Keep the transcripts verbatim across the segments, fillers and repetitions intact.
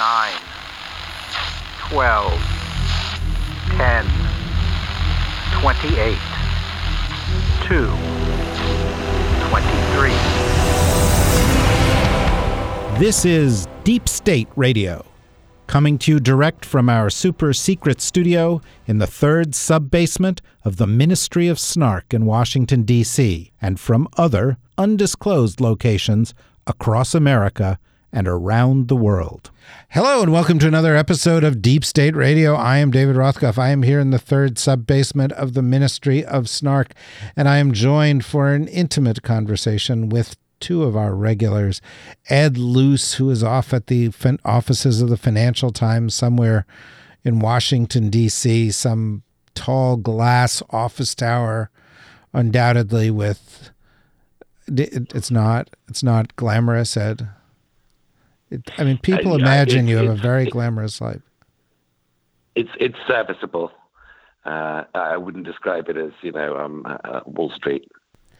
nine, twelve, ten, twenty-eight, two, twenty-three. This is Deep State Radio, coming to you direct from our super secret studio in the third sub-basement of the Ministry of Snark in Washington, D C, and from other undisclosed locations across America and around the world. Hello and welcome to another episode of Deep State Radio. I am David Rothkopf. I am here in the third sub-basement of the Ministry of Snark, and I am joined for an intimate conversation with two of our regulars, Ed Luce, who is off at the fin- offices of the Financial Times somewhere in Washington, D C, some tall glass office tower, undoubtedly with, it, it's not, it's not glamorous, Ed. It, I mean, people uh, imagine you have a very glamorous life. It's it's serviceable. Uh, I wouldn't describe it as, you know, um, uh, Wall Street.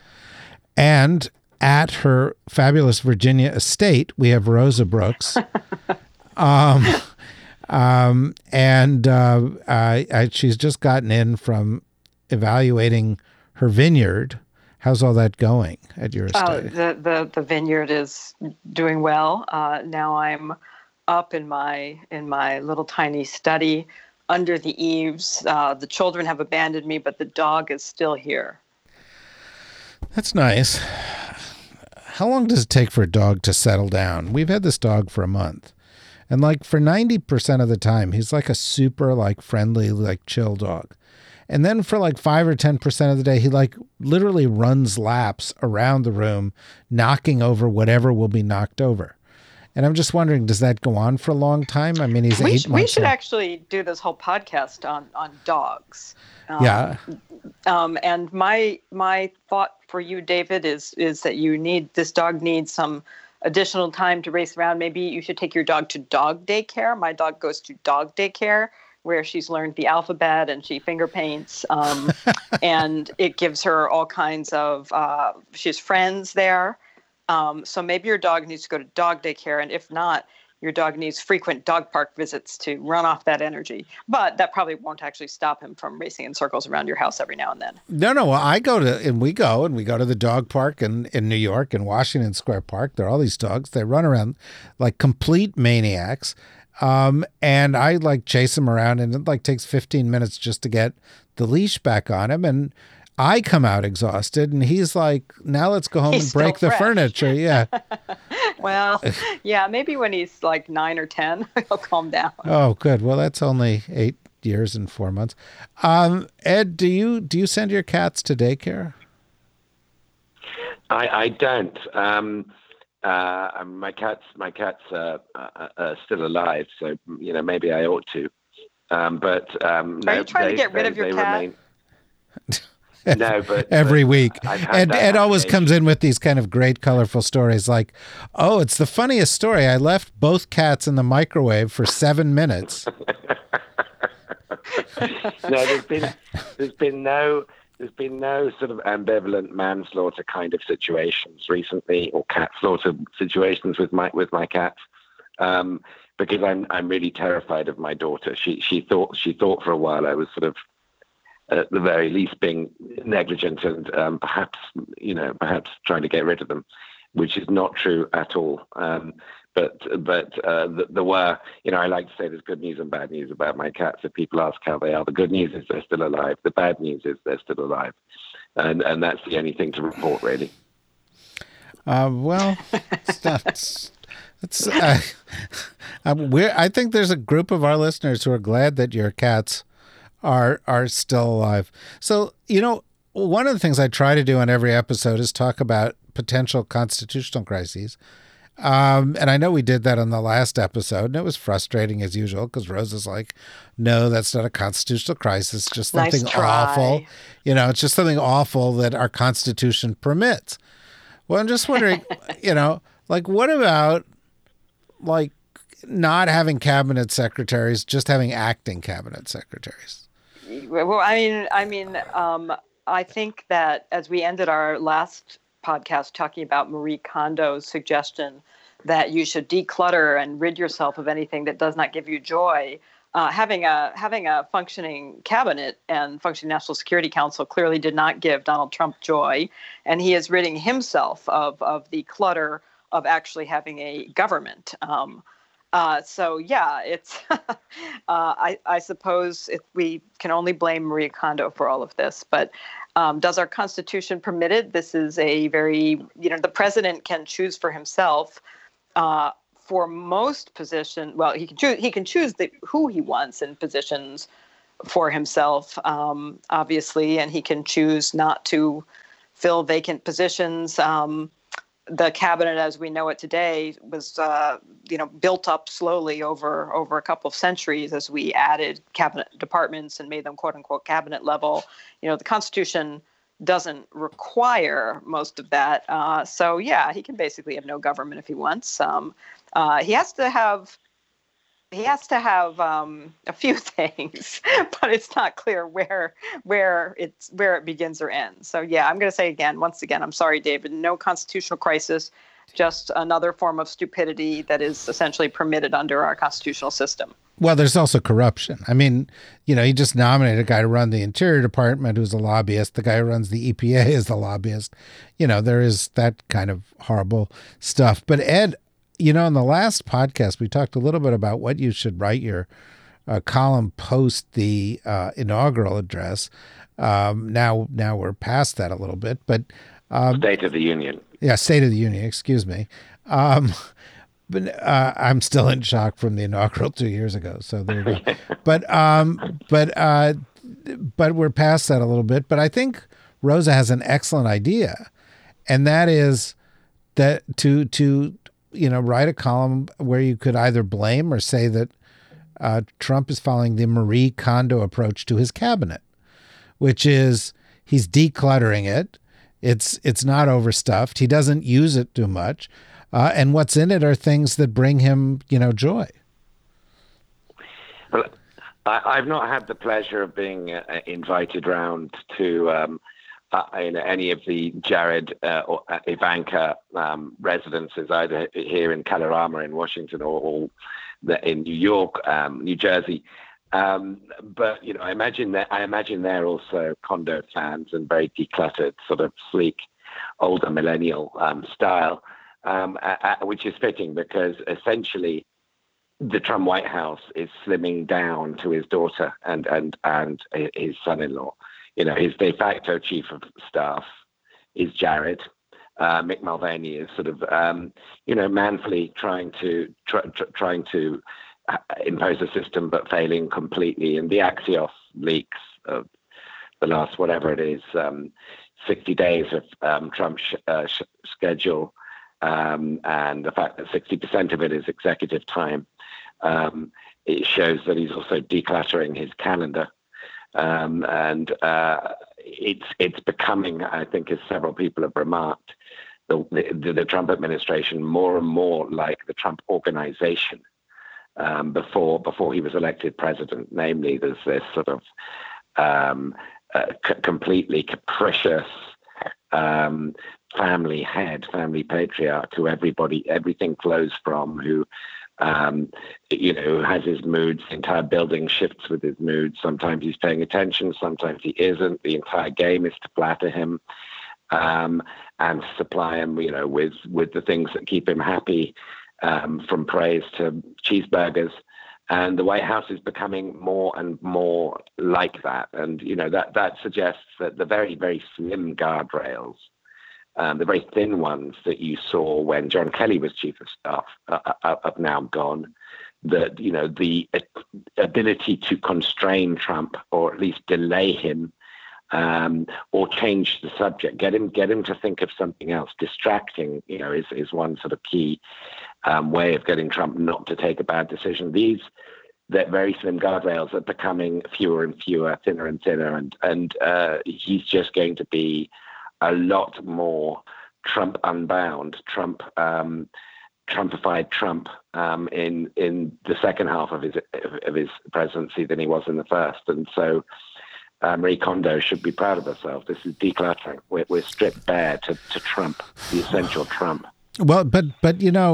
And at her fabulous Virginia estate, we have Rosa Brooks. um, um, and uh, I, I, she's just gotten in from evaluating her vineyard. How's all that going at your estate? Oh, the, the, the vineyard is doing well. Uh, now I'm up in my in my little tiny study under the eaves. Uh, the children have abandoned me, but the dog is still here. That's nice. How long does it take for a dog to settle down? We've had this dog for a month. And like for ninety percent of the time, he's like a super like friendly, like chill dog. And then for like five or ten percent of the day, he like literally runs laps around the room, knocking over whatever will be knocked over. And I'm just wondering, does that go on for a long time? I mean, he's we eight sh- months We should old. actually do this whole podcast on, on dogs. Um, yeah. Um, and my my thought for you, David, is is that you need this dog needs some additional time to race around. Maybe you should take your dog to dog daycare. My dog goes to dog daycare, where she's learned the alphabet and she finger paints, um, and it gives her all kinds of. Uh, she has friends there, um, so maybe your dog needs to go to dog daycare, and if not, your dog needs frequent dog park visits to run off that energy. But that probably won't actually stop him from racing in circles around your house every now and then. No, no. Well, I go to, and we go, and we go to the dog park in, in New York, in Washington Square Park. There are all these dogs. They run around like complete maniacs. Um, and I like chase him around, and it like takes fifteen minutes just to get the leash back on him. And I come out exhausted, and he's like, now let's go home He's and break the fresh. furniture. Yeah. Well, yeah, maybe when he's like nine or ten, he'll calm down. Oh, good. Well, that's only eight years and four months. Um, Ed, do you do you send your cats to daycare? I, I don't. Um, uh, my cats, my cats uh, are, are still alive, so you know maybe I ought to. Um, but um, are no, you trying they, to get rid they, of your they cat? Remain... No, but every but week. I've had Ed, that Ed always occasion. comes in with these kind of great, colorful stories like, oh, it's the funniest story. I left both cats in the microwave for seven minutes. No, there's been there's been no there's been no sort of ambivalent manslaughter kind of situations recently, or cat slaughter situations with my with my cats, um, because I'm I'm really terrified of my daughter. She she thought she thought for a while I was sort of, at the very least, being negligent and um, perhaps, you know, perhaps trying to get rid of them, which is not true at all. Um, but but uh, there were, you know, I like to say there's good news and bad news about my cats. If people ask how they are, the good news is they're still alive. The bad news is they're still alive. And and that's the only thing to report, really. Uh, well, it's not, it's, uh, um, we're, I think there's a group of our listeners who are glad that your cats are are still alive. So, you know, one of the things I try to do on every episode is talk about potential constitutional crises. Um, and I know we did that on the last episode, and it was frustrating as usual because Rose is like, no, that's not a constitutional crisis, just something Nice try. awful. You know, it's just something awful that our Constitution permits. Well, I'm just wondering, you know, like what about like not having cabinet secretaries, just having acting cabinet secretaries? Well, I mean, I mean, um, I think that as we ended our last podcast talking about Marie Kondo's suggestion that you should declutter and rid yourself of anything that does not give you joy. Uh, having a having a functioning cabinet and functioning National Security Council clearly did not give Donald Trump joy, and he is ridding himself of of the clutter of actually having a government. Um, uh, so yeah, it's uh, I, I suppose if we can only blame Marie Kondo for all of this, but um, does our Constitution permit it? This is a very you know the president can choose for himself. Uh, For most positions, well, he can choose. He can choose the, who he wants in positions for himself, um, obviously, and he can choose not to fill vacant positions. Um, the cabinet, as we know it today, was uh, you know built up slowly over over a couple of centuries as we added cabinet departments and made them quote unquote cabinet level. You know, the Constitution doesn't require most of that. Uh, so yeah, he can basically have no government if he wants. Um, Uh, he has to have he has to have um, a few things, but it's not clear where where it's where it begins or ends. So yeah, I'm going to say again, once again, I'm sorry, David, no constitutional crisis, just another form of stupidity that is essentially permitted under our constitutional system. Well, there's also corruption. I mean, you know, he just nominated a guy to run the Interior Department who's a lobbyist. The guy who runs the E P A is the lobbyist. You know, there is that kind of horrible stuff. But Ed, you know, in the last podcast, we talked a little bit about what you should write your uh, column post the uh, inaugural address. Um, now, now we're past that a little bit, but um, State of the Union. Yeah, State of the Union. Excuse me. Um, but uh, I'm still in shock from the inaugural two years ago. So there you go. but um, but uh, but we're past that a little bit. But I think Rosa has an excellent idea, and that is that to to. you know, write a column where you could either blame or say that uh, Trump is following the Marie Kondo approach to his cabinet, which is he's decluttering it. It's it's not overstuffed. He doesn't use it too much. Uh, and what's in it are things that bring him, you know, joy. Well, I, I've not had the pleasure of being uh, invited round to um, Uh, in any of the Jared uh, or Ivanka um, residences, either here in Kalorama in Washington or, or the, in New York, um, New Jersey. Um, but you know, I imagine that I imagine they're also Kondo fans and very decluttered, sort of sleek, older millennial um, style, um, uh, which is fitting because essentially the Trump White House is slimming down to his daughter and and and his son-in-law. You know, his de facto chief of staff is Jared. Uh, Mick Mulvaney is sort of, um, you know, manfully trying to tr- tr- trying to impose a system, but failing completely. And the Axios leaks of the last whatever it is, um, sixty days of um, Trump's sh- uh, sh- schedule, um, and the fact that sixty percent of it is executive time, um, it shows that he's also decluttering his calendar. Um, and uh, it's it's becoming, I think, as several people have remarked, the, the, the Trump administration more and more like the Trump organization um, before before he was elected president. Namely, there's this sort of um, uh, c- completely capricious um, family head, family patriarch, who everybody everything flows from, who. Um, you know, has his moods, the entire building shifts with his moods. Sometimes he's paying attention, sometimes he isn't. The entire game is to flatter him um, and supply him, you know, with, with the things that keep him happy, um, from praise to cheeseburgers. And the White House is becoming more and more like that. And, you know, that, that suggests that the very, very slim guardrails, Um, the very thin ones that you saw when John Kelly was chief of staff uh, uh, have now gone. That, you know, the ability to constrain Trump or at least delay him um, or change the subject, get him get him to think of something else, distracting, you know, is, is one sort of key um, way of getting Trump not to take a bad decision. These that very slim guardrails are becoming fewer and fewer, thinner and thinner, and, and uh, he's just going to be a lot more Trump unbound, Trump, um, Trumpified Trump um, in in the second half of his of his presidency than he was in the first, and so uh, Marie Kondo should be proud of herself. This is decluttering. We're, we're stripped bare to, to Trump, the essential Trump. Well, but but you know,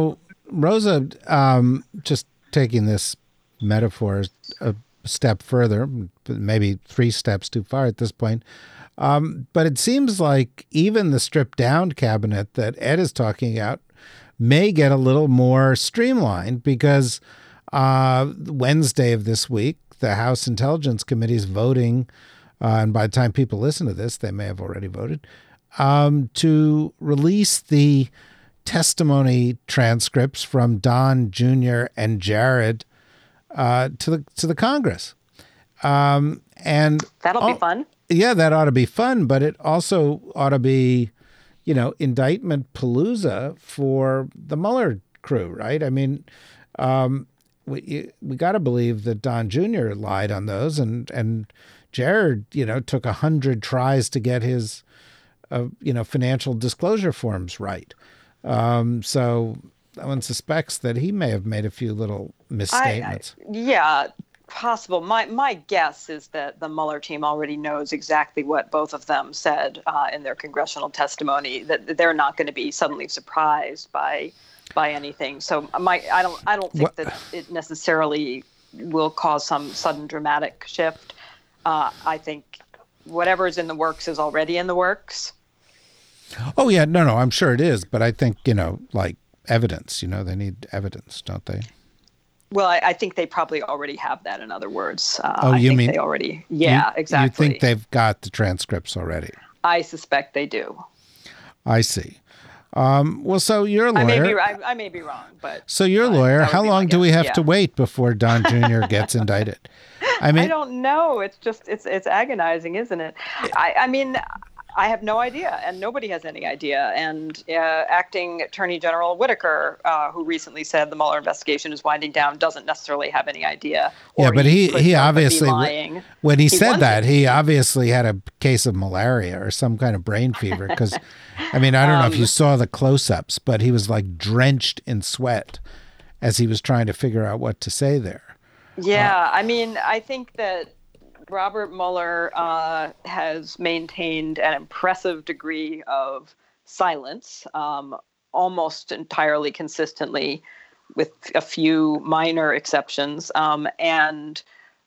Rosa, um, just taking this metaphor a step further, maybe three steps too far at this point, um, but it seems like even the stripped-down cabinet that Ed is talking about may get a little more streamlined because uh, Wednesday of this week, the House Intelligence Committee is voting, uh, and by the time people listen to this, they may have already voted, um, to release the testimony transcripts from Don Junior and Jared uh, to the to the Congress, um, and that'll oh, be fun. Yeah, that ought to be fun, but it also ought to be, you know, indictment palooza for the Mueller crew, right? I mean, um, we we got to believe that Don Junior lied on those, and and Jared, you know, took a hundred tries to get his, uh, you know, financial disclosure forms right. Um, so one suspects that he may have made a few little misstatements. I, I, yeah, possible. My my guess is that the Mueller team already knows exactly what both of them said uh, in their congressional testimony. That they're not going to be suddenly surprised by by anything. So my I don't I don't think what? that it necessarily will cause some sudden dramatic shift. Uh, I think whatever is in the works is already in the works. Oh, yeah. No, no, I'm sure it is. But I think, you know, like evidence, you know, they need evidence, don't they? Well, I, I think they probably already have that, in other words. Uh, oh, I you think mean? They already, yeah, you, exactly. You think they've got the transcripts already? I suspect they do. I see. Um, well, so you're a lawyer. I may be, I, I may be wrong, but. So you're a lawyer. How long do we have yeah. to wait before Don Junior gets indicted? I mean, I don't know. It's just, it's it's agonizing, isn't it? I, I mean, I have no idea, and nobody has any idea. And uh, Acting Attorney General Whitaker, uh, who recently said the Mueller investigation is winding down, doesn't necessarily have any idea. Yeah, but he, he, he obviously, when he, he said that, he obviously had a case of malaria or some kind of brain fever. Because, I mean, I don't um, know if you saw the close-ups, but he was like drenched in sweat as he was trying to figure out what to say there. Yeah, uh, I mean, I think that Robert Mueller uh, has maintained an impressive degree of silence, um, almost entirely consistently, with a few minor exceptions. Um, and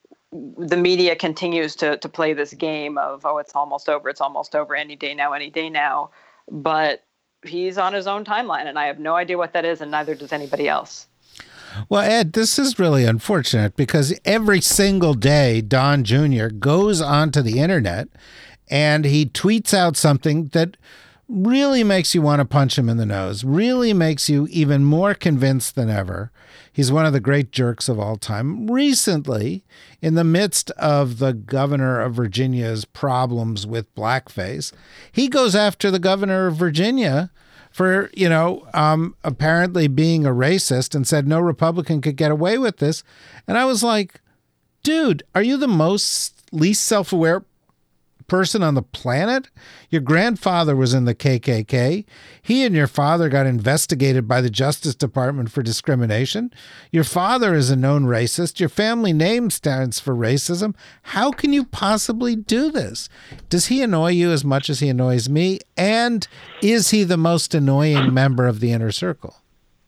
the media continues to to play this game of, oh, it's almost over, it's almost over, any day now, any day now. But he's on his own timeline, and I have no idea what that is, and neither does anybody else. Well, Ed, this is really unfortunate because every single day Don Junior goes onto the internet and he tweets out something that really makes you want to punch him in the nose, really makes you even more convinced than ever. He's one of the great jerks of all time. Recently, in the midst of the governor of Virginia's problems with blackface, he goes after the governor of Virginia for, you know, um, apparently being a racist and said no Republican could get away with this. And I was like, dude, are you the most least self-aware person on the planet? Your grandfather was in the K K K. He and your father got investigated by the Justice Department for discrimination. Your father is a known racist. Your family name stands for racism. How can you possibly do this? Does he annoy you as much as he annoys me? And is he the most annoying member of the inner circle?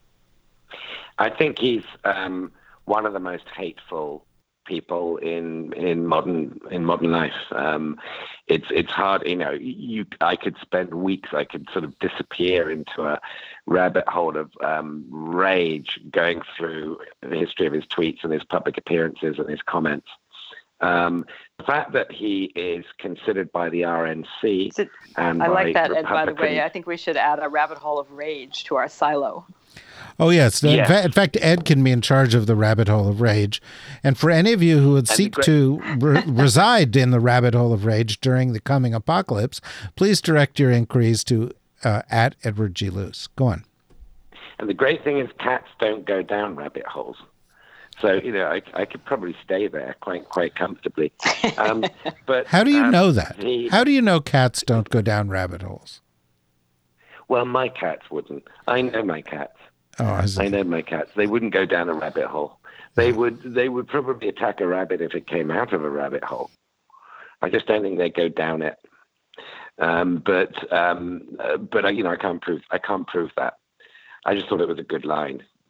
I think he's um, one of the most hateful people in in modern in modern life. Um, it's it's hard, you know. You I could spend weeks. I could sort of disappear into a rabbit hole of um, rage, going through the history of his tweets and his public appearances and his comments. Um, the fact that he is considered by the R N C it, and I by like that, Ed, by the way. Republicans- I think we should add a rabbit hole of rage to our silo. Oh, yes. yes. In, fa- in fact, Ed can be in charge of the rabbit hole of rage. And for any of you who would That'd seek to re- reside in the rabbit hole of rage during the coming apocalypse, please direct your inquiries to uh, at Edward G. Luce. Go on. And the great thing is cats don't go down rabbit holes. So, you know, I, I could probably stay there quite quite comfortably. Um, but How do you um, know that? The, How do you know cats don't go down rabbit holes? Well, my cats wouldn't. I know my cats. Oh, I see. I know my cats. They wouldn't go down a rabbit hole. They would They would probably attack a rabbit if it came out of a rabbit hole. I just don't think they'd go down it. Um, but um, uh, but uh, you know, I can't prove I can't prove that. I just thought it was a good line.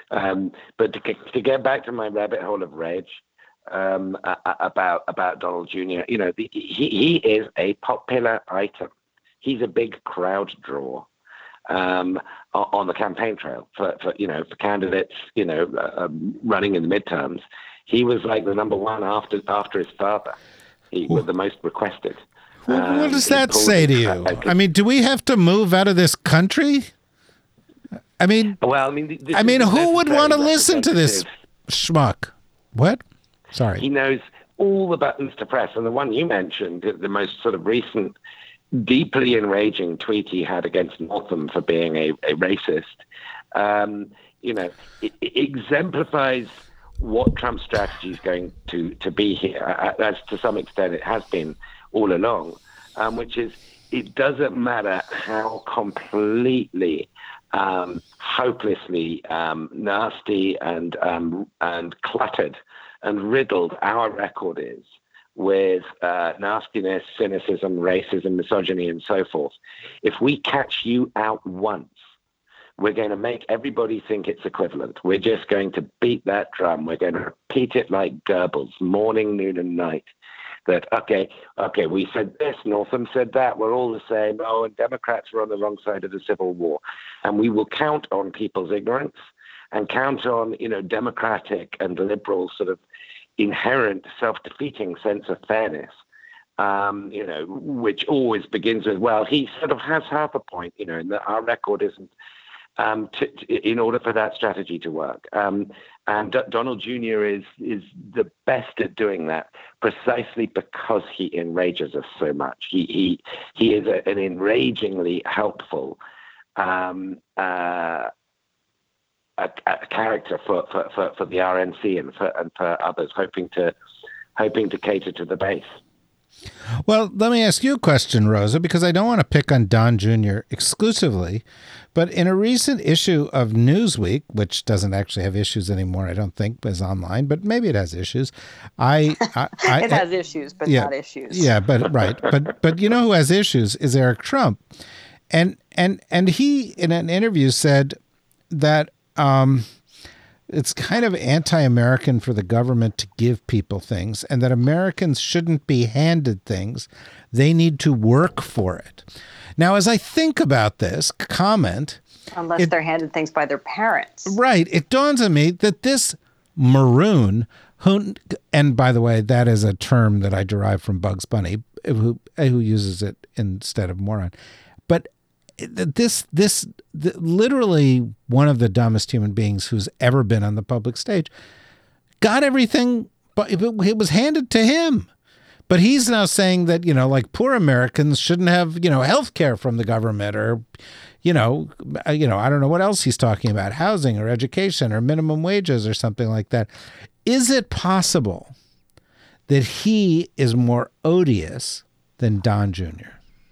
Um, but to, to get back to my rabbit hole of rage um, about about Donald Junior, you know, the, he he is a popular item. He's a big crowd draw um, on the campaign trail for, for you know for candidates you know uh, um, running in the midterms. He was like the number one after after his father. He was the most requested. What, um, what does that say to you? I mean, do we have to move out of this country? I mean, well, I mean, I mean, who would want to listen to this schmuck? What? Sorry. He knows all the buttons to press, and the one you mentioned, the most sort of recent, deeply enraging tweet he had against Northam for being a, a racist, um, you know, it, it exemplifies what Trump's strategy is going to, to be here, as to some extent it has been all along, um, which is it doesn't matter how completely, um, hopelessly um, nasty and um, and cluttered and riddled our record is with uh, nastiness, cynicism, racism, misogyny, and so forth. If we catch you out once, we're going to make everybody think it's equivalent. We're just going to beat that drum. We're going to repeat it like Goebbels, morning, noon, and night. That, okay, okay, we said this, Northam said that, we're all the same. Oh, and Democrats were on the wrong side of the Civil War. And we will count on people's ignorance and count on, you know, democratic and liberal sort of inherent self-defeating sense of fairness, um, you know, which always begins with, well, he sort of has half a point, you know, and that our record isn't, um, to, to, in order for that strategy to work. Um, and D- Donald Junior is is the best at doing that, precisely because he enrages us so much. He he he is a, an enragingly helpful um, uh, a, a character for, for, for, for the R N C and for and for others, hoping to hoping to cater to the base. Well, let me ask you a question, Rosa, because I don't want to pick on Don Junior exclusively, but in a recent issue of Newsweek, which doesn't actually have issues anymore, I don't think, is online, but maybe it has issues. I, I, I it has issues, but yeah, not issues. Yeah, but right, but but you know who has issues is Eric Trump, and and and he in an interview said that. Um, It's kind of anti-American for the government to give people things, and that Americans shouldn't be handed things. They need to work for it. Now, as I think about this comment... Unless it, they're handed things by their parents. Right. It dawns on me that this maroon, who, and by the way, that is a term that I derive from Bugs Bunny, who, who uses it instead of moron. But This, this, the, literally one of the dumbest human beings who's ever been on the public stage, got everything, but it was handed to him. But he's now saying that, you know, like poor Americans shouldn't have, you know, health care from the government or, you know, you know, I don't know what else he's talking about, housing or education or minimum wages or something like that. Is it possible that he is more odious than Don Junior?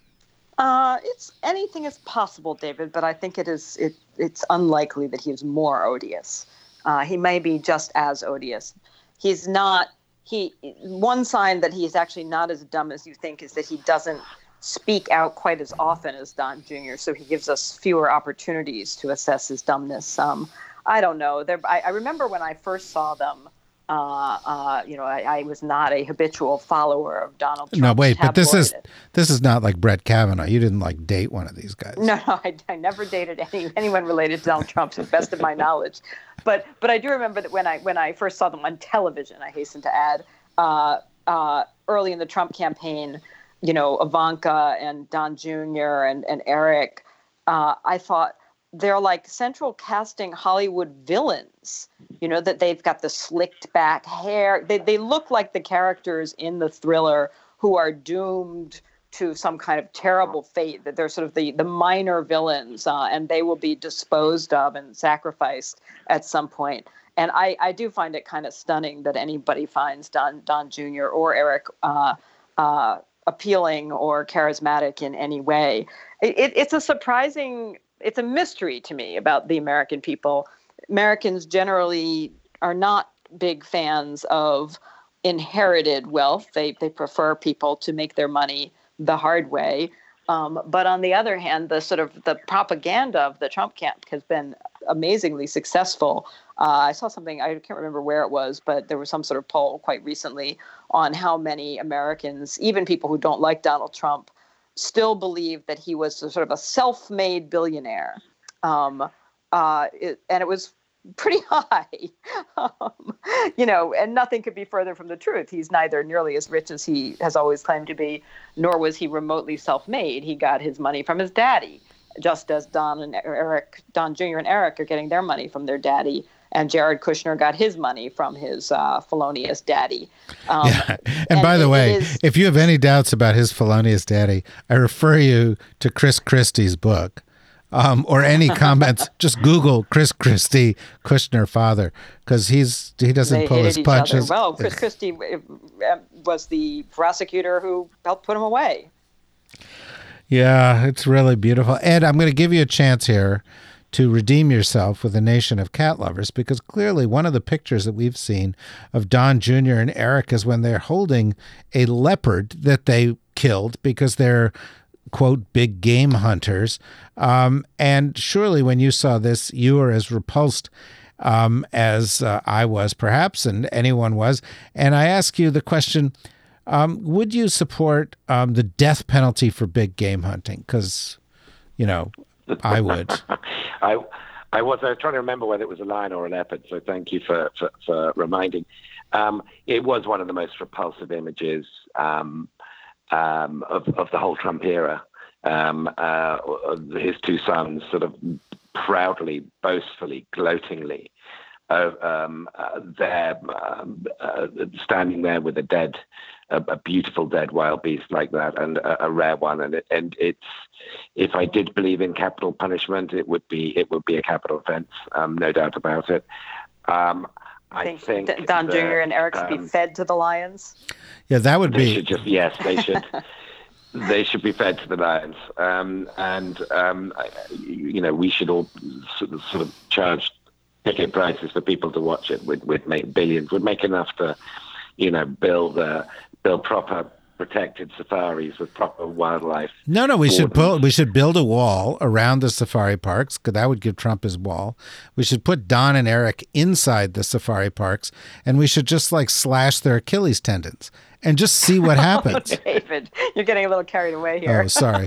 Uh, it's anything is possible, David, but I think it is it it's unlikely that he is more odious. Uh, he may be just as odious. He's not. He one sign that he's actually not as dumb as you think is that he doesn't speak out quite as often as Don Junior So he gives us fewer opportunities to assess his dumbness. Um, I don't know. There, I, I remember when I first saw them. Uh, uh, you know, I, I was not a habitual follower of Donald Trump. No, wait, but this is this is not like Brett Kavanaugh. You didn't like date one of these guys. No, no, I, I never dated any anyone related to Donald Trump, to the best of my knowledge. But but I do remember that when I when I first saw them on television, I hasten to add, uh, uh, early in the Trump campaign, you know, Ivanka and Don Junior and and Eric, uh, I thought, they're like central casting Hollywood villains, you know, that they've got the slicked back hair. They they look like the characters in the thriller who are doomed to some kind of terrible fate, that they're sort of the, the minor villains uh, and they will be disposed of and sacrificed at some point. And I, I do find it kind of stunning that anybody finds Don, Don Junior or Eric uh, uh, appealing or charismatic in any way. It, it, it's a surprising... It's a mystery to me about the American people. Americans generally are not big fans of inherited wealth. They they prefer people to make their money the hard way. Um, but on the other hand, the sort of the propaganda of the Trump camp has been amazingly successful. Uh, I saw something, I can't remember where it was, but there was some sort of poll quite recently on how many Americans, even people who don't like Donald Trump, still believe that he was a sort of a self-made billionaire. Um, uh, it, and it was pretty high, um, you know, and nothing could be further from the truth. He's neither nearly as rich as he has always claimed to be, nor was he remotely self-made. He got his money from his daddy, just as Don and Eric, Don Junior and Eric are getting their money from their daddy, and Jared Kushner got his money from his uh, felonious daddy. Um, yeah. And, and by the way, is, if you have any doubts about his felonious daddy, I refer you to Chris Christie's book. Um, or any comments, just Google Chris Christie, Kushner father, because he's he doesn't they pull his punches. Other. Well, Chris Christie was the prosecutor who helped put him away. Yeah, it's really beautiful. Ed, I'm going to give you a chance here to redeem yourself with a nation of cat lovers, because clearly one of the pictures that we've seen of Don Junior and Eric is when they're holding a leopard that they killed because they're, quote, big game hunters. Um, and surely when you saw this, you were as repulsed um, as uh, I was, perhaps, and anyone was. And I ask you the question, um, would you support um, the death penalty for big game hunting? Because, you know, I would. I I was, I was trying to remember whether it was a lion or a leopard, so thank you for, for, for reminding. Um, it was one of the most repulsive images um Um, of, of the whole Trump era. Um, uh, his two sons sort of proudly, boastfully, gloatingly, uh, um, uh, there, um, uh, standing there with a dead, a, a beautiful dead wild beast like that, and a, a rare one. And it, and it's, if I did believe in capital punishment, it would be it would be a capital offense, um, no doubt about it. Um, I think, think D- Don that, Junior and Eric should um, be fed to the lions. Yeah, that would they be. Should just, yes, they should. They should be fed to the lions, um, and um, you know, we should all sort of, sort of charge ticket prices for people to watch it. Would would make billions. Would make enough to, you know, build uh, build proper protected safaris with proper wildlife. No, no, we wardens. should build. We should build a wall around the safari parks, because that would give Trump his wall. We should put Don and Eric inside the safari parks, and we should just like slash their Achilles tendons and just see what happens. Oh, David, you're getting a little carried away here. Oh, sorry.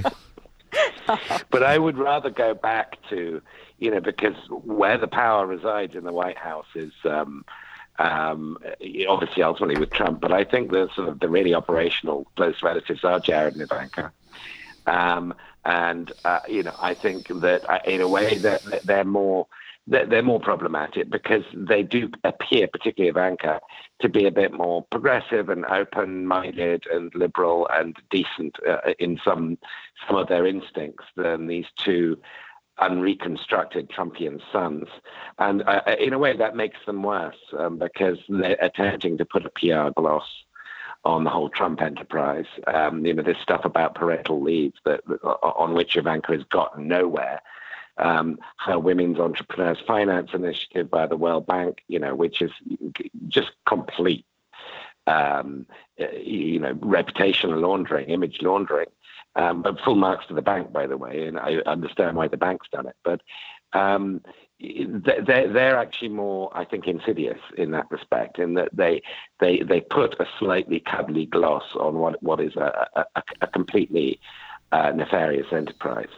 But I would rather go back to, you know, because where the power resides in the White House is um, um, obviously ultimately with Trump. But I think the sort of the really operational close relatives are Jared and Ivanka. Um, and, uh, you know, I think that uh, in a way that they're more they're more problematic because they do appear, particularly Ivanka, to be a bit more progressive and open-minded and liberal and decent uh, in some some of their instincts than these two unreconstructed Trumpian sons. And uh, in a way, that makes them worse um, because they're attempting to put a P R gloss on the whole Trump enterprise. Um, you know, this stuff about parental leave that on which Ivanka has gotten nowhere. Um, her Women's Entrepreneurs Finance Initiative by the World Bank, you know, which is just complete, um, you know, reputational laundering, image laundering, um, but full marks to the bank, by the way, and I understand why the bank's done it. But um, they're, they're actually more, I think, insidious in that respect, in that they they they put a slightly cuddly gloss on what what is a, a, a completely uh, nefarious enterprise.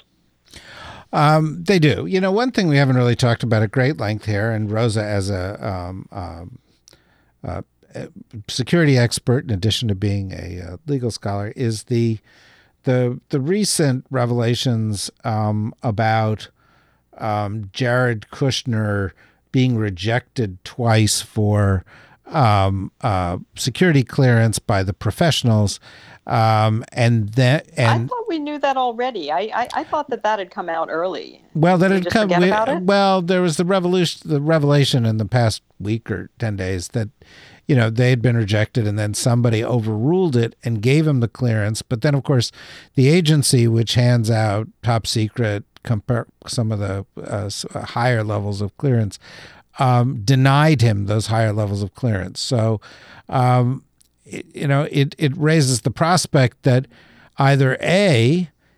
Um, they do. You know, one thing we haven't really talked about at great length here, and Rosa, as a, um, um, uh, a security expert, in addition to being a uh, legal scholar, is the the the recent revelations um, about um, Jared Kushner being rejected twice for um, uh, security clearance by the professionals. Um, and that, and I thought we knew that already. I, I, I thought that that had come out early. Well, that Did had you come. Forget We, about it? Well, there was the revolution, the revelation in the past week or ten days that, you know, they had been rejected, and then somebody overruled it and gave him the clearance. But then, of course, the agency which hands out top secret, compare some of the uh, higher levels of clearance, um, denied him those higher levels of clearance. So. Um, It, you know, it, it raises the prospect that either A,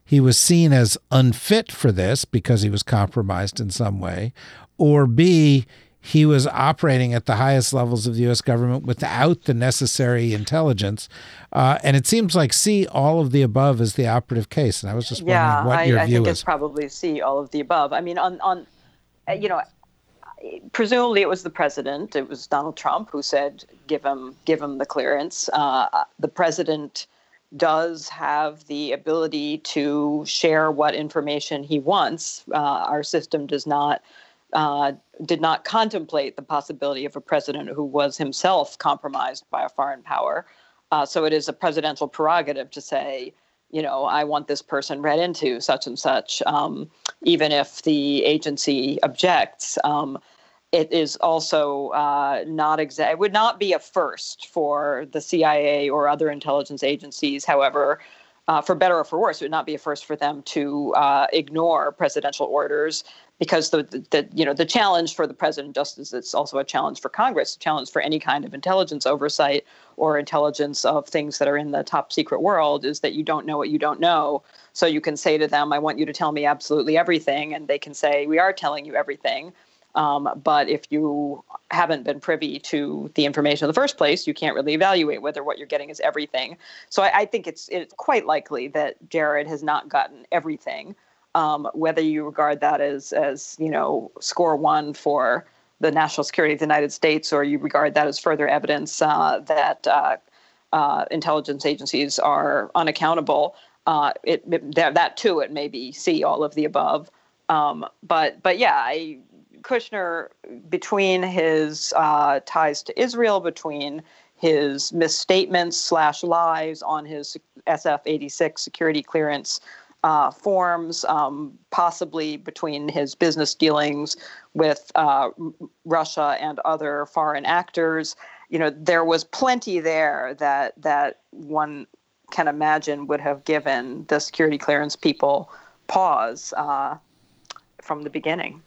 he was seen as unfit for this because he was compromised in some way, or B, he was operating at the highest levels of the U S government without the necessary intelligence. Uh, and it seems like C, all of the above is the operative case. And I was just wondering yeah, what I, your I view think is. It's probably C, all of the above. I mean, on, on, you know, presumably it was the president, it was Donald Trump who said, give him, give him the clearance. Uh, the president does have the ability to share what information he wants. Uh, our system does not Uh, did not contemplate the possibility of a president who was himself compromised by a foreign power. Uh, so it is a presidential prerogative to say, you know, I want this person read into such and such, um, even if the agency objects. Um, it is also uh, not exact. It would not be a first for the C I A or other intelligence agencies, however, uh, for better or for worse, it would not be a first for them to uh, ignore presidential orders. Because the, the, the you know the challenge for the president, just as it's also a challenge for Congress, a challenge for any kind of intelligence oversight or intelligence of things that are in the top secret world, is that you don't know what you don't know. So you can say to them, "I want you to tell me absolutely everything," and they can say, "We are telling you everything." Um, but if you haven't been privy to the information in the first place, you can't really evaluate whether what you're getting is everything. So I, I think it's it's quite likely that Jared has not gotten everything. Um, whether you regard that as, as, you know, score one for the national security of the United States, or you regard that as further evidence uh, that uh, uh, intelligence agencies are unaccountable, uh, it, it that, that too, it may be C, all of the above. Um, but but yeah, I, Kushner, between his uh, ties to Israel, between his misstatements slash lies on his S F eighty-six security clearance Uh, forms, um, possibly between his business dealings with uh, Russia and other foreign actors, you know, there was plenty there that that one can imagine would have given the security clearance people pause uh, from the beginning.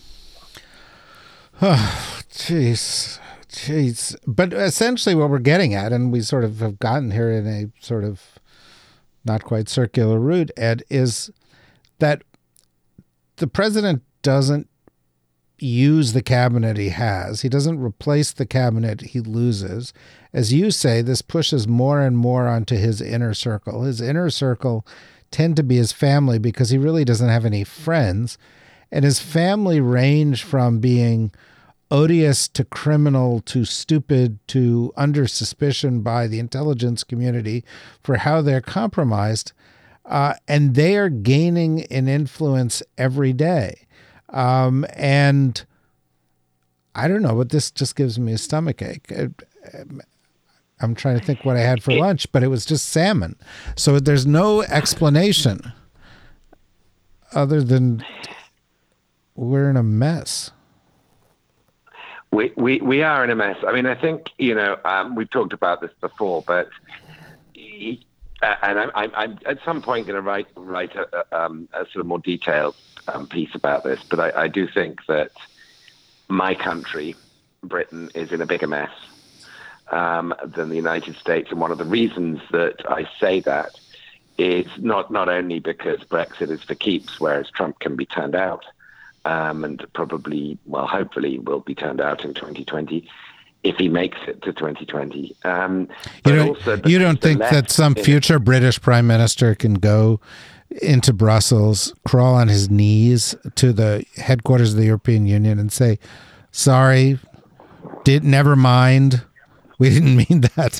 Oh, jeez, jeez. But essentially what we're getting at, and we sort of have gotten here in a sort of not quite circular route, Ed, is that the president doesn't use the cabinet he has. He doesn't replace the cabinet he loses. As you say, this pushes more and more onto his inner circle. His inner circle tend to be his family because he really doesn't have any friends. And his family range from being odious to criminal to stupid to under suspicion by the intelligence community for how they're compromised. Uh, and they are gaining in influence every day. Um, and I don't know, but this just gives me a stomach ache. I'm trying to think what I had for lunch, but it was just salmon. So there's no explanation other than we're in a mess. We, we we are in a mess. I mean, I think, you know, um, we've talked about this before, but uh, and I'm, I'm, I'm at some point going to write write a, um, a sort of more detailed um, piece about this. But I, I do think that my country, Britain, is in a bigger mess um, than the United States, and one of the reasons that I say that is not not only because Brexit is for keeps, whereas Trump can be turned out. Um, and probably, well, hopefully will be turned out in twenty twenty if he makes it to twenty twenty. Um, you don't, you don't think that some future British prime minister can go into Brussels, crawl on his knees to the headquarters of the European Union and say, sorry, did never mind, we didn't mean that?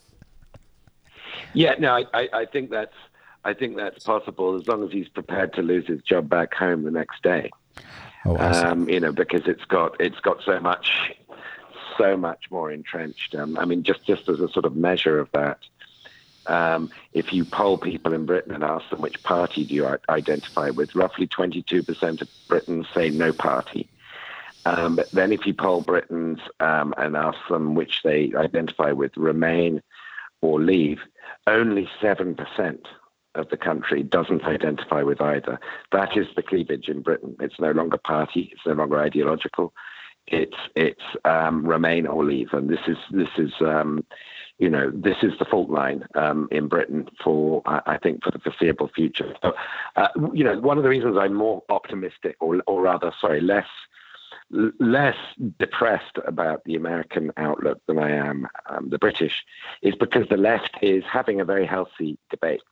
Yeah, no, I, I, I think that's I think that's possible as long as he's prepared to lose his job back home the next day. Oh, awesome. um, you know, because it's got it's got so much, so much more entrenched. Um, I mean, just just as a sort of measure of that, um, if you poll people in Britain and ask them which party do you identify with, roughly twenty-two percent of Britons say no party. Um, but then if you poll Britons um, and ask them which they identify with, Remain or Leave, only seven percent of the country doesn't identify with either. That is the cleavage in Britain. It's no longer party. It's no longer ideological. It's it's um, Remain or Leave, and this is this is um, you know, this is the fault line um, in Britain for, I, I think, for the foreseeable future. So, uh, you know, one of the reasons I'm more optimistic, or, or rather, sorry, less less depressed about the American outlook than I am um, the British, is because the left is having a very healthy debate.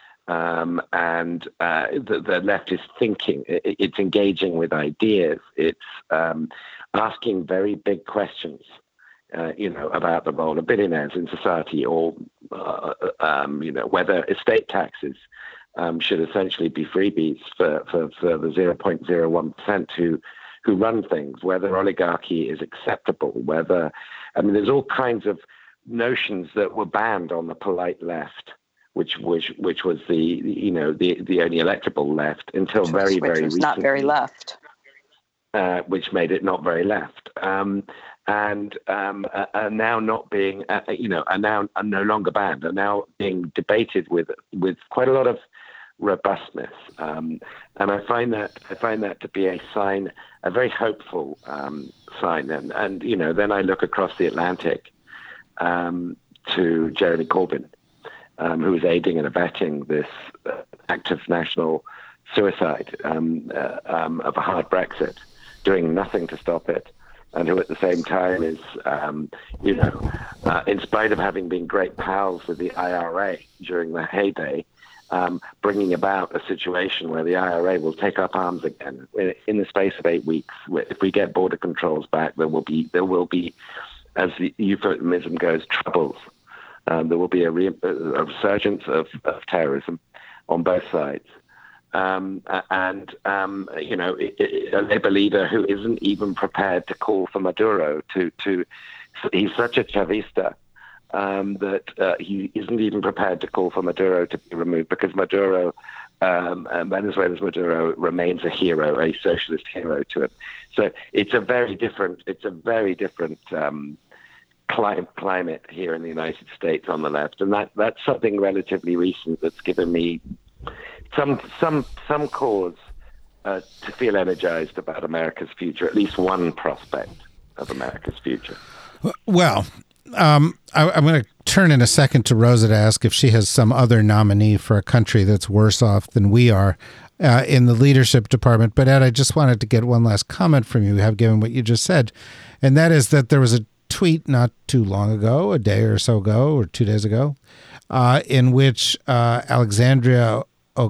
Um, and uh, the, the left is thinking, it, it's engaging with ideas, it's um, asking very big questions, uh, you know, about the role of billionaires in society, or, uh, um, you know, whether estate taxes um, should essentially be freebies for, for, for the zero point zero one percent who, who run things, whether oligarchy is acceptable, whether, I mean, there's all kinds of notions that were banned on the polite left, which which which was the you know the the only electable left until which very was, very which was recently, not very left, uh, which made it not very left, um, and um, uh, are now not being uh, you know are now are no longer banned, are now being debated with with quite a lot of robustness, um, and I find that I find that to be a sign, a very hopeful um, sign, and and you know then I look across the Atlantic um, to Jeremy Corbyn. Um, who was aiding and abetting this uh, act of national suicide um, uh, um, of a hard Brexit, doing nothing to stop it, and who at the same time is, um, you know, uh, in spite of having been great pals with the I R A during the heyday, um, bringing about a situation where the I R A will take up arms again in the space of eight weeks. If we get border controls back, there will be there will be, as the euphemism goes, troubles. Um, there will be a, re- a resurgence of, of terrorism on both sides. Um, and, um, you know, it, it, a Labour leader who isn't even prepared to call for Maduro to, to he's such a Chavista um, that uh, he isn't even prepared to call for Maduro to be removed, because Maduro, um, Venezuela's Maduro remains a hero, a socialist hero to him. So it's a very different, it's a very different, um, climate here in the United States on the left, and that that's something relatively recent that's given me some some some cause uh, to feel energized about America's future, at least one prospect of America's future. Well, um, I, I'm going to turn in a second to Rosa to ask if she has some other nominee for a country that's worse off than we are uh, in the leadership department. But Ed, I just wanted to get one last comment from you, have given what you just said, and that is that there was a tweet not too long ago, a day or so ago, or two days ago, uh, in which uh, Alexandria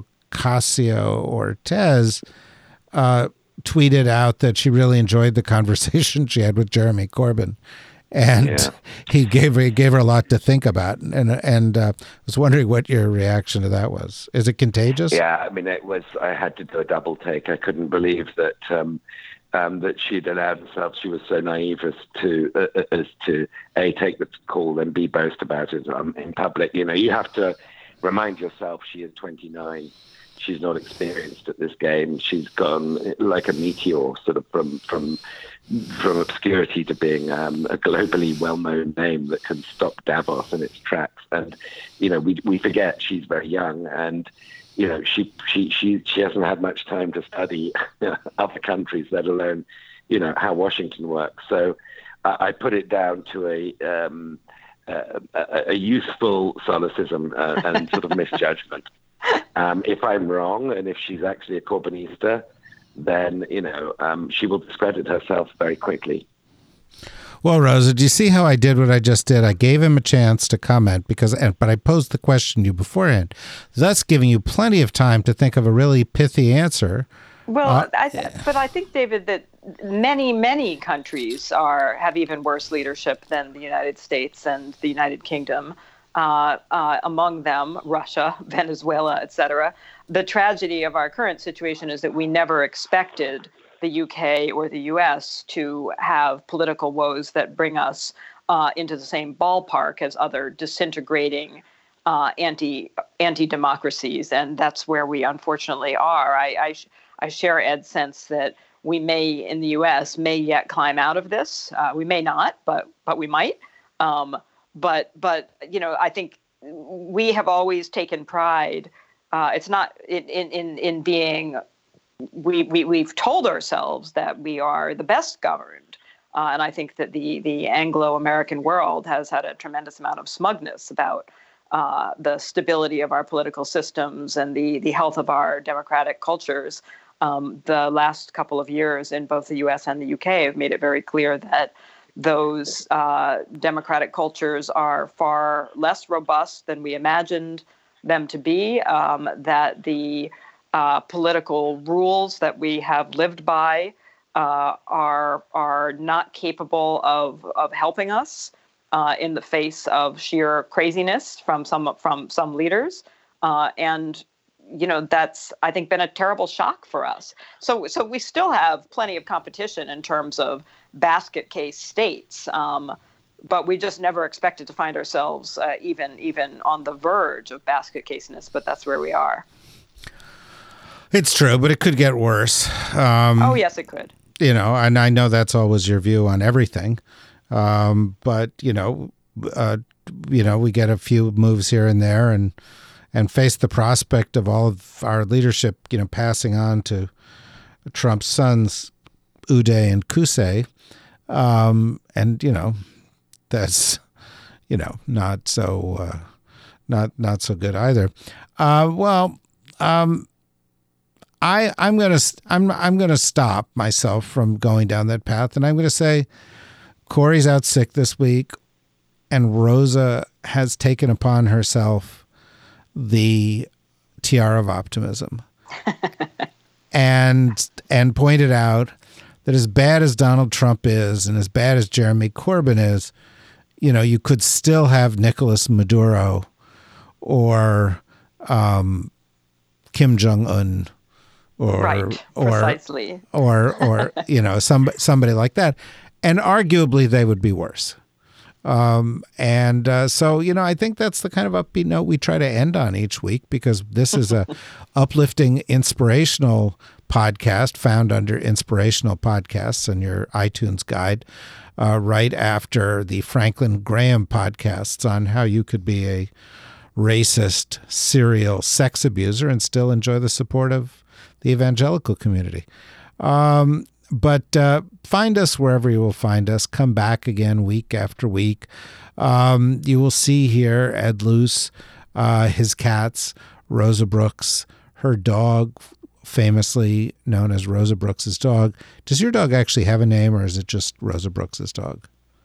Ocasio-Cortez uh, tweeted out that she really enjoyed the conversation she had with Jeremy Corbyn, and yeah. he gave her he gave her a lot to think about. And and uh, I was wondering what your reaction to that was. Is it contagious? Yeah, I mean, it was. I had to do a double take. I couldn't believe that. Um, Um, that she'd allowed herself, she was so naive as to uh, as to a take the call, then b boast about it um, in public. You know, you have to remind yourself she is twenty-nine. She's not experienced at this game. She's gone like a meteor, sort of from from from obscurity to being um, a globally well-known name that can stop Davos in its tracks. And you know, we we forget she's very young, and you know, she she she she hasn't had much time to study other countries, let alone, you know, how Washington works. So uh, I put it down to a um, a, a, a useful solecism uh, and sort of misjudgment. Um, if I'm wrong, and if she's actually a Corbynista, then you know um, she will discredit herself very quickly. Well, Rosa, do you see how I did what I just did? I gave him a chance to comment, because, but I posed the question to you beforehand, thus giving you plenty of time to think of a really pithy answer. Well, uh, I th- but I think, David, that many, many countries are have even worse leadership than the United States and the United Kingdom. Uh, uh, among them, Russia, Venezuela, et cetera. The tragedy of our current situation is that we never expected the U K or the U S to have political woes that bring us uh, into the same ballpark as other disintegrating uh, anti anti democracies, and that's where we unfortunately are. I I, I share Ed's sense that we may in the U S may yet climb out of this. Uh, we may not, but but we might. Um, but but you know, I think we have always taken pride. Uh, it's not in in in being. We, we, we've told ourselves that we are the best governed Uh, and I think that the the Anglo-American world has had a tremendous amount of smugness about uh, the stability of our political systems and the the health of our democratic cultures. Um, the last couple of years in both the U S and the U K have made it very clear that those uh, democratic cultures are far less robust than we imagined them to be, um, that the uh, political rules that we have lived by uh, are are not capable of, of helping us uh, in the face of sheer craziness from some from some leaders. Uh, and you know, that's, I think, been a terrible shock for us. So so we still have plenty of competition in terms of basket case states, um, but we just never expected to find ourselves uh, even even on the verge of basket caseness, but that's where we are. It's true, but it could get worse. Um, oh, yes, it could. You know, and I know that's always your view on everything, um, but, you know, uh, you know, we get a few moves here and there, and and face the prospect of all of our leadership, you know, passing on to Trump's sons, Uday and Qusay. Um, and, you know, that's, you know, not so, uh, not, not so good either. Uh, well, um, I, I'm going to, I'm, I'm going to stop myself from going down that path. And I'm going to say, Corey's out sick this week, and Rosa has taken upon herself the tiara of optimism and and pointed out that as bad as Donald Trump is and as bad as Jeremy Corbyn is, you know, you could still have Nicolas Maduro or um, Kim Jong-un or right, or precisely. or or you know, some somebody like that, and arguably they would be worse. Um, and uh, so, you know, I think that's the kind of upbeat note we try to end on each week, because this is a uplifting, inspirational podcast found under inspirational podcasts in your iTunes guide, uh, right after the Franklin Graham podcasts on how you could be a racist serial sex abuser and still enjoy the support of the evangelical community. Um, But uh, find us wherever you will find us. Come back again week after week. Um, you will see here Ed Luce, uh, his cats, Rosa Brooks, her dog, famously known as Rosa Brooks's dog. Does your dog actually have a name, or is it just Rosa Brooks's dog?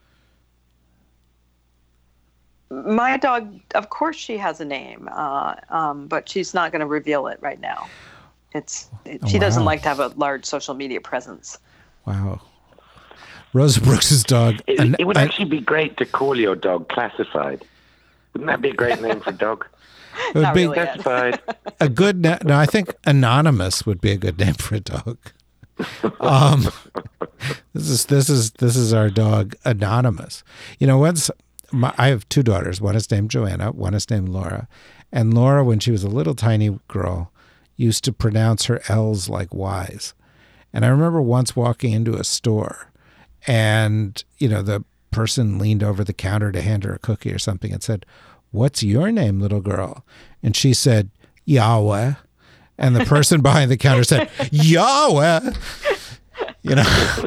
My dog, of course she has a name, uh, um, but she's not going to reveal it right now. It's it, she wow. doesn't like to have a large social media presence. Wow. Rosa Brooks's dog. It, an, it would an, actually be great to call your dog Classified. Wouldn't that be a great name for a dog? It would Not be really yet. Classified. a good. Na- no, I think Anonymous would be a good name for a dog. Um, this is this is this is our dog Anonymous. You know, once my, I have two daughters. One is named Joanna. One is named Laura. And Laura, when she was a little tiny girl, used to pronounce her L's like Y's. And I remember once walking into a store, and, you know, the person leaned over the counter to hand her a cookie or something and said, "What's your name, little girl?" And she said, "Yahweh." And the person behind the counter said, "Yahweh." You know,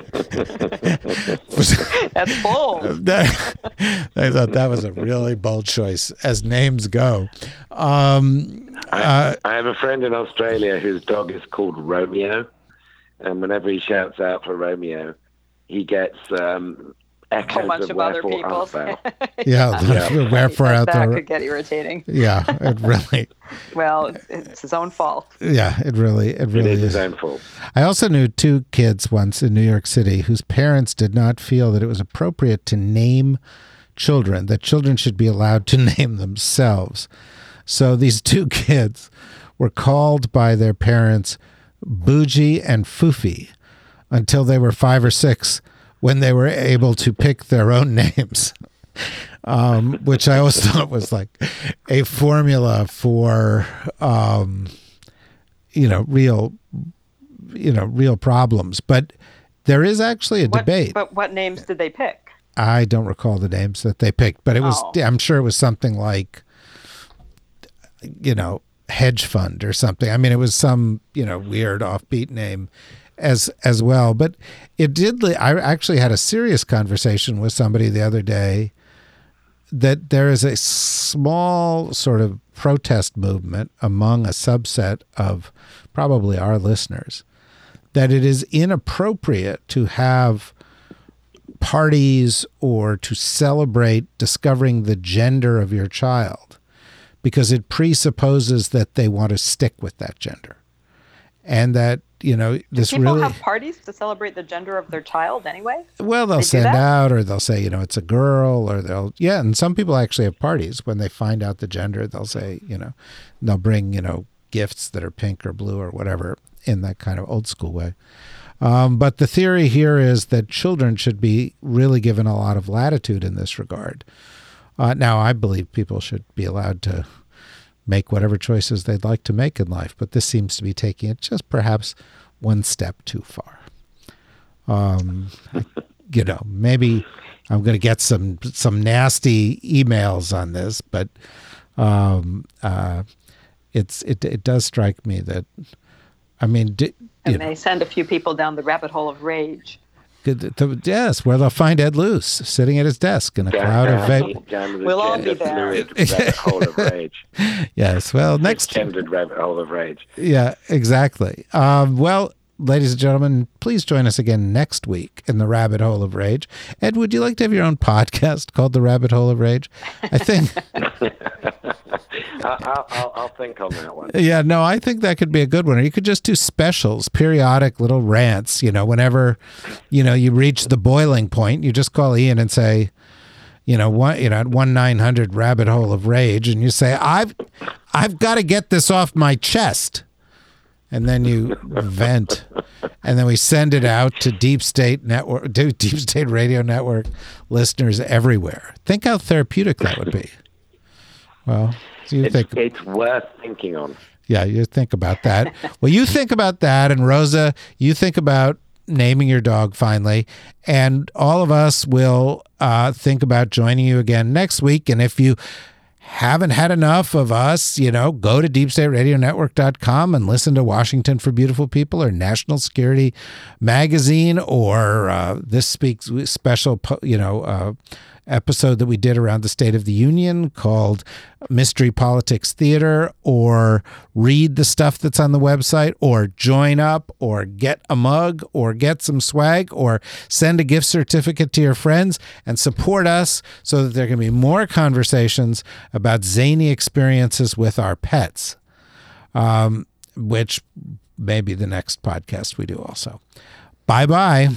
That's bold. That, I thought that was a really bold choice as names go. Um, I, uh, I have a friend in Australia whose dog is called Romeo, and whenever he shouts out for Romeo, he gets um, echoes A bunch of of other Wherefore people. Art Thou. yeah, Yeah. wherefore out that there. could get irritating. Yeah, it really. Well, it's, it's his own fault. Yeah, it really, it It really is is. his own fault. I also knew two kids once in New York City whose parents did not feel that it was appropriate to name children, that children should be allowed to name themselves. So these two kids were called by their parents Bougie and Foofy until they were five or six, when they were able to pick their own names, um, which I always thought was like a formula for, um, you know, real, you know, real problems. But there is actually a What, debate. But what names did they pick? I don't recall the names that they picked, but it was, Oh. I'm sure it was something like, you know, hedge fund or something. I mean, it was some, you know, weird offbeat name. as as well. But it did. I actually had a serious conversation with somebody the other day that there is a small sort of protest movement among a subset of probably our listeners that it is inappropriate to have parties or to celebrate discovering the gender of your child because it presupposes that they want to stick with that gender. And that, you know, this Do people really have parties to celebrate the gender of their child anyway? Well, they'll They do send that? out, or they'll say, you know, it's a girl, or they'll, yeah. And some people actually have parties when they find out the gender. They'll say, you know, they'll bring, you know, gifts that are pink or blue or whatever in that kind of old school way. Um, but the theory here is that children should be really given a lot of latitude in this regard. Uh, now, I believe people should be allowed to make whatever choices they'd like to make in life, but this seems to be taking it just perhaps one step too far. Um, you know, maybe I'm going to get some some nasty emails on this, but um, uh, it's it it does strike me that, I mean, d- And you they know, send a few people down the rabbit hole of rage. good- to- yes, where they'll find Ed Luce sitting at his desk in a Down- cloud of down vapor. the- down to the We'll all be gender-fluid there. rabbit hole of rage. Yes, well, next Gendered rabbit hole of rage. Yeah, exactly. Um, well, ladies and gentlemen, please join us again next week in the Rabbit Hole of Rage. Ed, would you like to have your own podcast called The Rabbit Hole of Rage? I think, I'll, I'll, I'll think on that one. yeah, no, I think that could be a good one. Or you could just do specials, periodic little rants, you know, whenever, you know, you reach the boiling point, you just call Ian and say, you know, one, you know, at one nine hundred Rabbit Hole of Rage, and you say, I've, I've got to get this off my chest. And then you vent, and then we send it out to Deep State Network, to Deep State Radio Network listeners everywhere. Think how therapeutic that would be. Well, so you It's, think, it's worth thinking on. yeah, you think about that. Well, you think about that, and Rosa, you think about naming your dog finally, and all of us will uh, think about joining you again next week. And if you haven't had enough of us, you know, go to deep state radio network dot com and listen to Washington for Beautiful People or National Security Magazine or uh, this speaks special, you know, uh, episode that we did around the State of the Union called Mystery Politics Theater, or read the stuff that's on the website, or join up, or get a mug, or get some swag, or send a gift certificate to your friends and support us so that there can be more conversations about zany experiences with our pets, um, which may be the next podcast we do also. Bye-bye.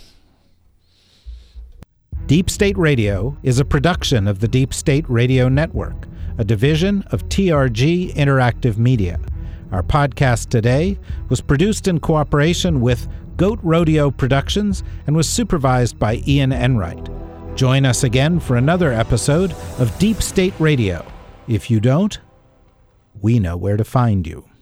Deep State Radio is a production of the Deep State Radio Network, a division of T R G Interactive Media. Our podcast today was produced in cooperation with Goat Rodeo Productions and was supervised by Ian Enright. Join us again for another episode of Deep State Radio. If you don't, we know where to find you.